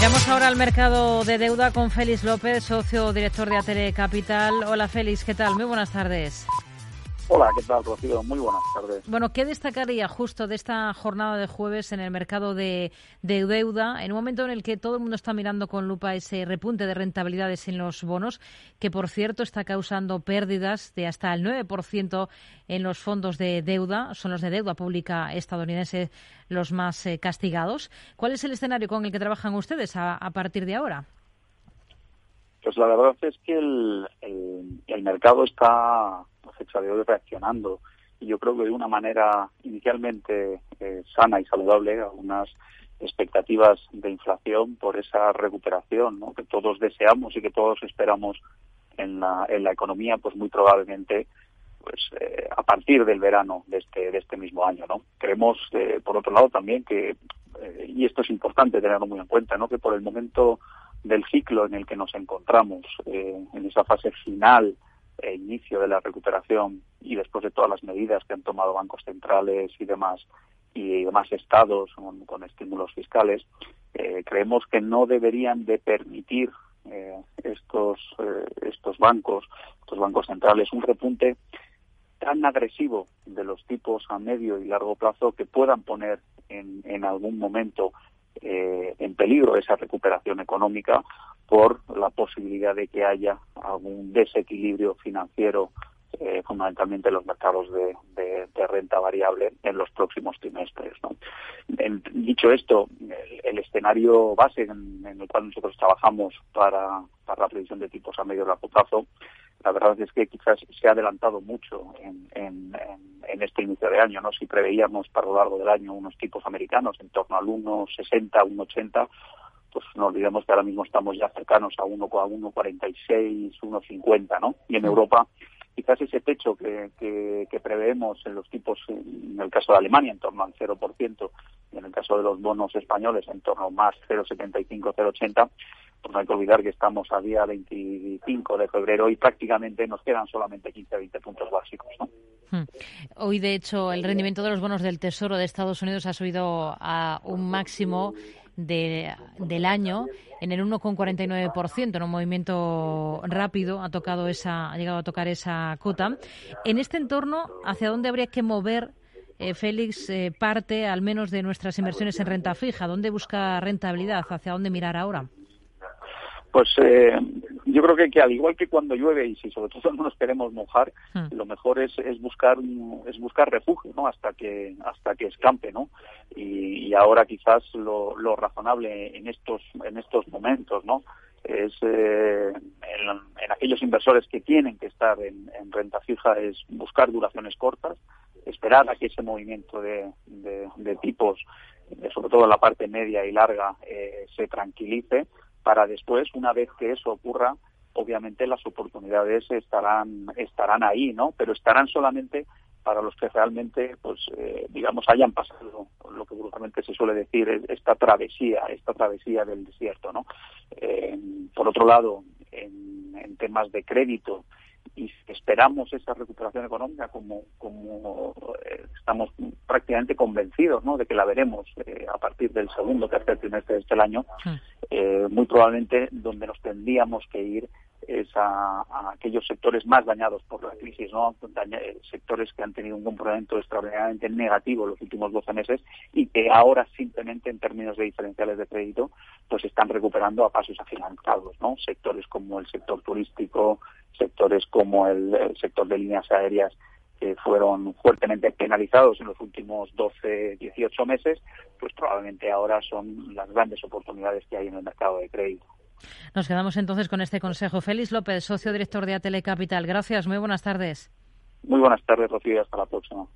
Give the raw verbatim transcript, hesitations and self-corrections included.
Miramos ahora al mercado de deuda con Félix López, socio director de Atele Capital. Hola Félix, ¿qué tal? Muy buenas tardes. Hola, ¿qué tal, Rocío? Muy buenas tardes. Bueno, ¿qué destacaría justo de esta jornada de jueves en el mercado de, de deuda, en un momento en el que todo el mundo está mirando con lupa ese repunte de rentabilidades en los bonos, que por cierto está causando pérdidas de hasta el nueve por ciento en los fondos de deuda? Son los de deuda pública estadounidense los más eh, castigados. ¿Cuál es el escenario con el que trabajan ustedes a, a partir de ahora? Pues la verdad es que el, el, el mercado está, a fecha de hoy, reaccionando, y yo creo que de una manera inicialmente eh, sana y saludable a unas expectativas de inflación por esa recuperación, ¿no?, que todos deseamos y que todos esperamos en la, en la economía, pues muy probablemente pues eh, a partir del verano de este de este mismo año, ¿no? Creemos, eh, por otro lado, también que, eh, y esto es importante tenerlo muy en cuenta, ¿no?, que por el momento del ciclo en el que nos encontramos, eh, en esa fase final e inicio de la recuperación, y después de todas las medidas que han tomado bancos centrales y demás y demás estados con, con estímulos fiscales, eh, creemos que no deberían de permitir eh, estos eh, estos bancos, estos bancos centrales, un repunte tan agresivo de los tipos a medio y largo plazo que puedan poner en, en algún momento Eh, en peligro esa recuperación económica por la posibilidad de que haya algún desequilibrio financiero, eh, fundamentalmente en los mercados de, de, de renta variable en los próximos trimestres, ¿no? En, dicho esto, el, el escenario base en, en el cual nosotros trabajamos para, para la previsión de tipos a medio y largo plazo, la verdad es que quizás se ha adelantado mucho en, en, en, en este inicio de año, ¿no? Si preveíamos para lo largo del año unos tipos americanos en torno al uno sesenta, uno ochenta, pues no olvidemos que ahora mismo estamos ya cercanos a uno cuarenta y seis, uno cincuenta, ¿no? Y en Europa, quizás ese techo que, que, que preveemos en los tipos, en el caso de Alemania, en torno al cero por ciento, y en el caso de los bonos españoles, en torno a más cero coma setenta y cinco, cero coma ochenta, pues no hay que olvidar que estamos a día veinticinco de febrero y prácticamente nos quedan solamente quince a veinte puntos básicos, ¿no? Hoy, de hecho, el rendimiento de los bonos del Tesoro de Estados Unidos ha subido a un máximo de, del año en el uno coma cuarenta y nueve por ciento, en un movimiento rápido ha tocado esa, ha llegado a tocar esa cota. En este entorno, ¿hacia dónde habría que mover, eh, Félix, eh, parte al menos de nuestras inversiones en renta fija? ¿Dónde busca rentabilidad? ¿Hacia dónde mirar ahora? Pues eh, yo creo que, que al igual que cuando llueve y si sobre todo no nos queremos mojar, hmm. lo mejor es, es buscar es buscar refugio, ¿no? Hasta que hasta que escampe, ¿no? Y, y ahora quizás lo, lo razonable en estos en estos momentos, ¿no?, es eh, en, en aquellos inversores que tienen que estar en, en renta fija, es buscar duraciones cortas, esperar a que ese movimiento de, de, de tipos, sobre todo en la parte media y larga, eh, se tranquilice, para después, una vez que eso ocurra, obviamente las oportunidades estarán estarán ahí, ¿no? Pero estarán solamente para los que realmente, pues, eh, digamos, hayan pasado lo que vulgarmente se suele decir, esta travesía, esta travesía del desierto, ¿no? Eh, por otro lado, en, en temas de crédito, y esperamos esa recuperación económica como como eh, estamos prácticamente convencidos, ¿no?, de que la veremos eh, a partir del segundo tercer trimestre de este año, eh, muy probablemente donde nos tendríamos que ir es a, a aquellos sectores más dañados por la crisis, ¿no? Daña, sectores que han tenido un comportamiento extraordinariamente negativo en los últimos doce meses y que ahora simplemente en términos de diferenciales de crédito pues están recuperando a pasos agigantados, ¿no? Sectores como el sector turístico, sectores como el, el sector de líneas aéreas, que fueron fuertemente penalizados en los últimos doce, dieciocho meses, pues probablemente ahora son las grandes oportunidades que hay en el mercado de crédito. Nos quedamos entonces con este consejo. Félix López, socio director de Atele Capital. Gracias, muy buenas tardes. Muy buenas tardes, Rocío, y hasta la próxima.